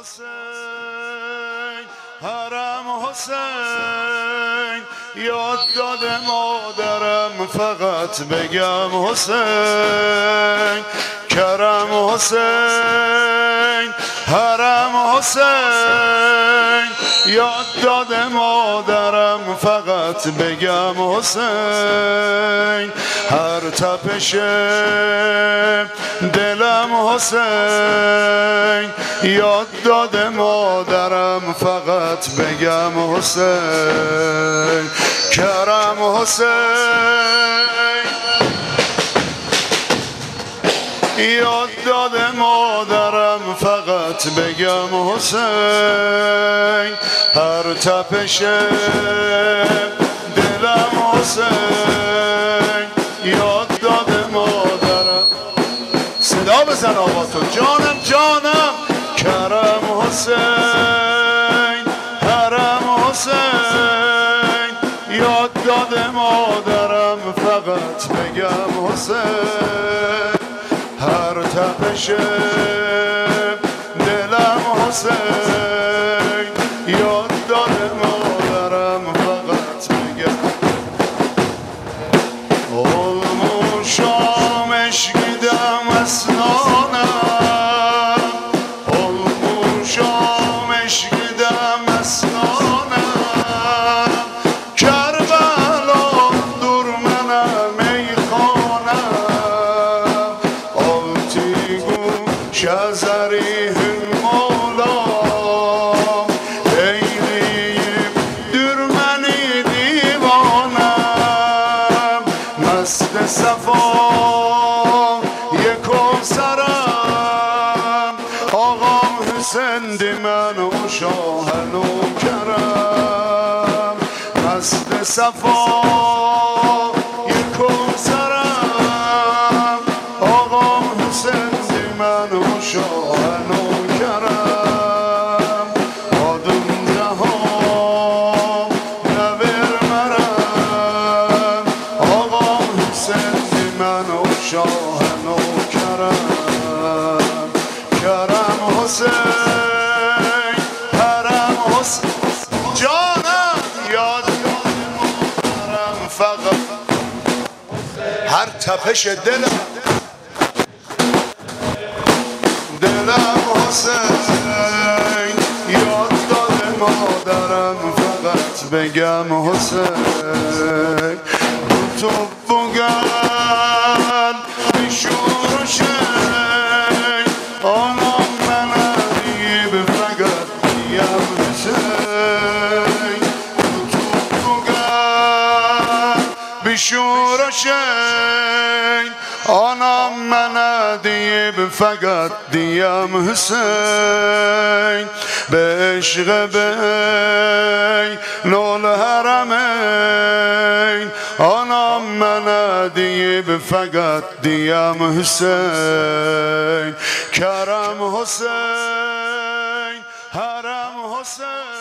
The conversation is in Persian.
حسین حرم حسین یاد داده مادرم فقط بگم حسین کرم حسین حرم حسین یاد داده مادرم فقط بگم حسین هر تپش دلم حسین یاد داده مادرم فقط بگم حسین کرم حسین یاد داده مادرم فقط بگم حسین هر تپش دلم حسین یاد داده مادرم صدا بزن آقا تو جانم جانم کرم حسین حرم حسین یاد داده مادرم فقط بگم حسین هر تپش دلم حسین یاد داده مادرم فقط بگم علم و شامش گیدم اسنانم علم و شامش گیدم اسنانم کربلا دور منم ای خانم شزری مولا ایلیم درمنی دیوانم مست صفا یکو سرم آقام حسین دی من و شاهن و کرم مست صفا یکو سرم آقام حسین من و شاهن و کرم آدم جهان نویر مرم آقا حسین من و شاهن و کرم کرم حسین حرم حسین جانم یاد مادرم فقط هر تپش دلم دلم حسین یاد داده مادرم فقط بگم حسین تو بگن بیشور شین آنم من دیب فقط بگم حسین تو بگن بیشور شین آنم من دیب فقط دیم حسین به عشق بین الحرمین آنم من دیب فقط دیم حسین کرم حسین حرم حسین